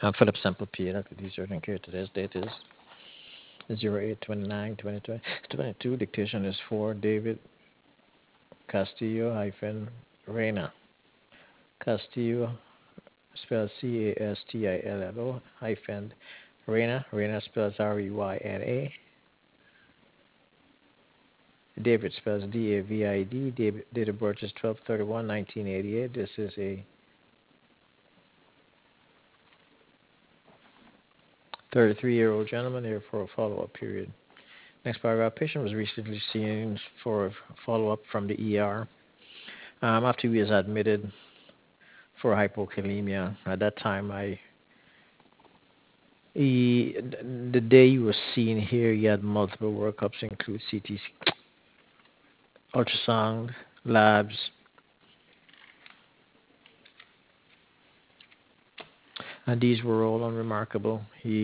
Philip Sample P. Dr. D. Surgeon Care. Today's date is 08/29/2022. Dictation is for David Castillo hyphen Reina. Castillo spells Castillo hyphen Reina. Reina spells Reyna. David spells David. Date of birth is 12/31/1988. This is a 33-year-old gentleman here for a follow-up period. Next paragraph. Patient was recently seen for follow-up from the ER after he was admitted for hypokalemia. At that time, the day he was seen here, he had multiple workups, include CT, ultrasound, labs, and these were all unremarkable.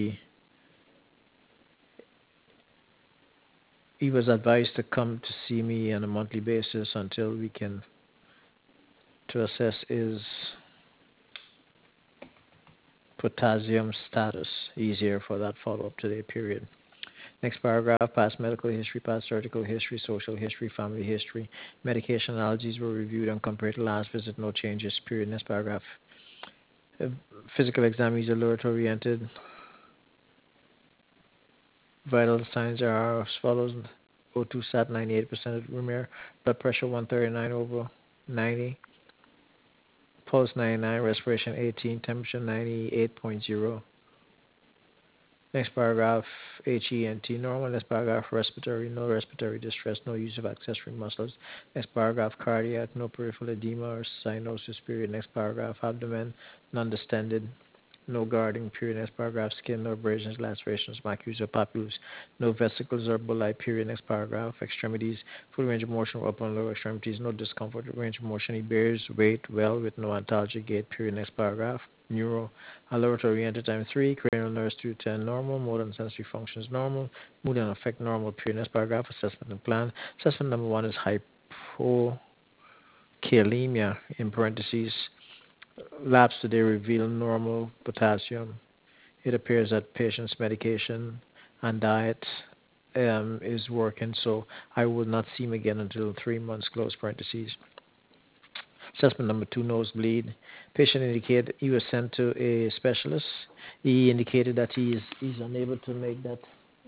He was advised to come to see me on a monthly basis until we can to assess his potassium status. Easier for that follow-up today period. Next paragraph, past medical history, past surgical history, social history, family history. Medication allergies were reviewed and compared to last visit, no changes, period. Next paragraph, uh, physical exam is alert oriented. Vital signs are as follows: O2 sat 98% room air, blood pressure 139 over 90, pulse 99, respiration 18, temperature 98.0. Next paragraph, HENT normal. Next paragraph, respiratory, no respiratory distress, no use of accessory muscles. Next paragraph, cardiac, no peripheral edema or cyanosis, period. Next paragraph, abdomen, non-distended, no guarding, period. Next paragraph, skin, no abrasions, lacerations, macules or papules, no vesicles or bulli, period. Next paragraph, extremities, full range of motion, upper and lower extremities, no discomfort, range of motion. He bears weight well with no antalgic gait, period. Next paragraph, neuro, alert oriented time 3, cranial nerves 2 to 10 normal, motor and sensory functions normal, mood and affect normal, period. Next paragraph, assessment and plan. Assessment number 1 is hypokalemia, in parentheses, labs today reveal normal potassium. It appears that patient's medication and diet is working, so I will not see him again until 3 months, close parentheses. Assessment number 2, nosebleed. Patient indicated he was sent to a specialist. He indicated that he's unable to make that.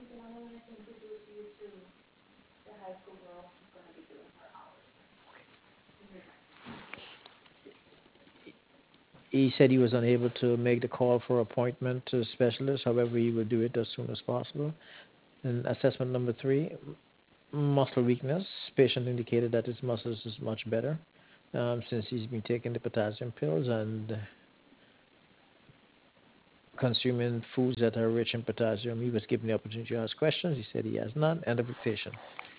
He said he was unable to make the call for appointment to a specialist. However, he will do it as soon as possible. And assessment number 3, muscle weakness. Patient indicated that his muscles is much better since he's been taking the potassium pills and consuming foods that are rich in potassium. He was given the opportunity to ask questions. He said he has none. End of dictation.